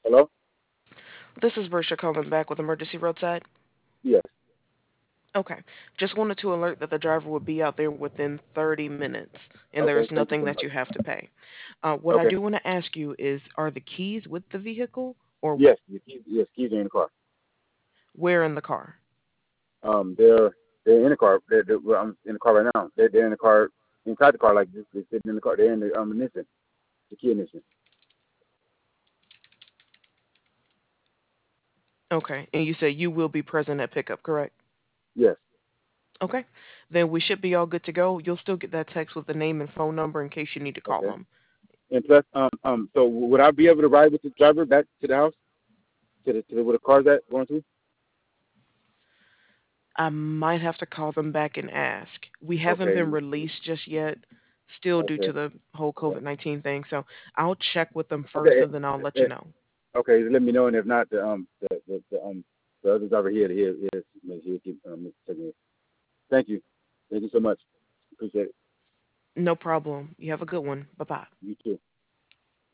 Hello? This is Versha calling back with Emergency Roadside. Yes. Okay. Just wanted to alert that the driver will be out there within 30 minutes, and there Okay. is Thank you nothing so that much. you have to pay. What I Okay. do want to ask you is, are the keys with the vehicle, or Yes. Keys are in the car. where in the car? They're in the car. Well, I'm in the car right now. They're in the car, inside the car, like this. They're sitting in the car. They're in the ignition, the key ignition. Okay. And you said you will be present at pickup, correct? Yes. Okay. Then we should be all good to go. You'll still get that text with the name and phone number in case you need to call Okay. them. And plus, so would I be able to ride with the driver back to the house, to where the car's at going to? I might have to call them back and ask. We haven't Okay. been released just yet, still due Okay. to the whole Okay. COVID-19 thing. So I'll check with them first Okay. and then I'll let eh, you eh, know. Okay. Let me know, and if not, the other driver he'll keep taking it. Thank you. Thank you so much. Appreciate it. No problem. You have a good one. Bye bye. You too.